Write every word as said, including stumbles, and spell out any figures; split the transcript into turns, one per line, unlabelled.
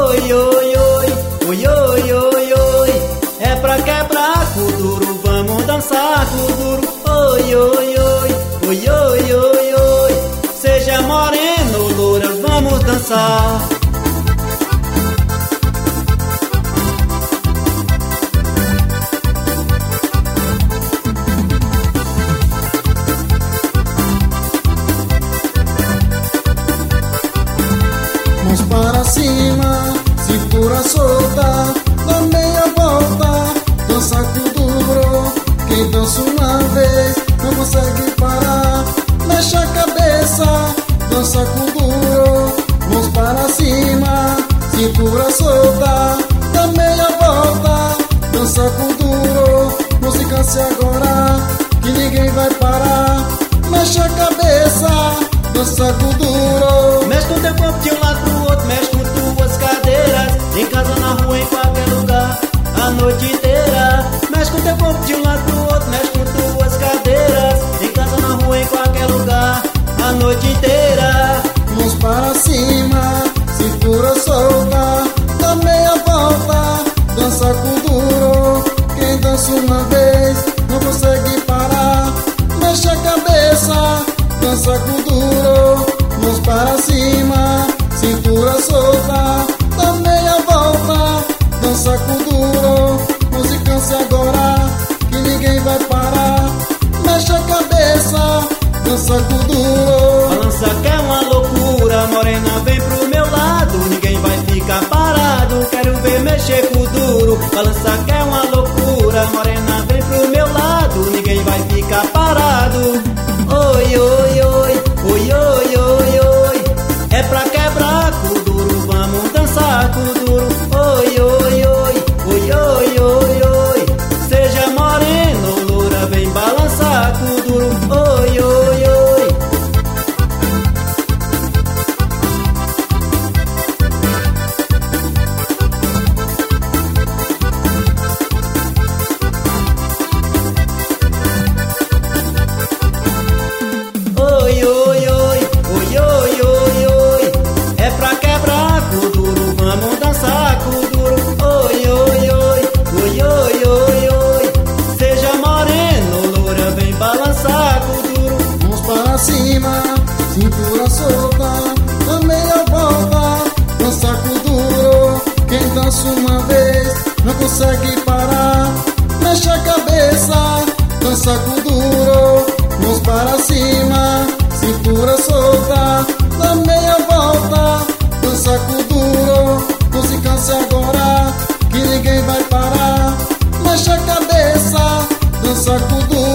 Oi, oi, oi, oi, oi, oi, oi. É pra quebrar com duro, vamos dançar com duro. Oi, oi, oi, oi, oi, oi, oi. Seja moreno ou loura, vamos dançar.
Mãos para cima, cintura solta, dá meia volta, dança com duro. Quem dança uma vez não consegue parar, mexe a cabeça, dança com duro. Mãos para cima, cintura solta, dá meia volta, dança com duro. Não se canse agora, que ninguém vai parar, mexe a cabeça, dança com duro.
Mexe com teu corpo de um lado pro outro, mexe com tuas cadeiras. Em casa, na rua, em qualquer lugar, a noite inteira. Mexe com teu corpo de um lado pro outro, mexe com tuas cadeiras. Em casa, na rua, em qualquer lugar, a noite inteira.
Mãos para cima, cintura solta, dá meia volta, dança com duro. Quem dança uma vez não consegue parar, mexe a cabeça, dança com duro. Mãos para cima, cintura solta, dá meia volta, dança com duro. Não se canse agora, que ninguém vai parar, mexe a cabeça, dança com duro.
Balança que é uma loucura, morena vem pro meu lado, ninguém vai ficar parado, quero ver mexer com duro. Balança que é uma loucura, morena vem pro meu lado, ninguém vai ficar parado. Oi, oi, oi, oi, oi, oi, oi. É pra quebrar com duro, vamos dançar com duro. Oi, oi, oi, oi, oi, oi, oi. Seja moreno ou loura, vem balançar com duro. Oi, oi, oi. Oi, oi, oi, oi, oi, oi, oi. É pra quebrar com duro, vamos dançar com duro. Oi, oi, oi, oi, oi, oi, oi. Seja moreno, loura, vem balançar com duro.
Mãos para cima, cintura solta, dá meia volta, dança com duro. Quem dança uma vez não consegue parar, mexe a cabeça, dança com duro. Mãos para cima, cintura solta, dá meia volta, dança com duro. Não se canse agora, que ninguém vai parar, mexe a cabeça, dança com duro.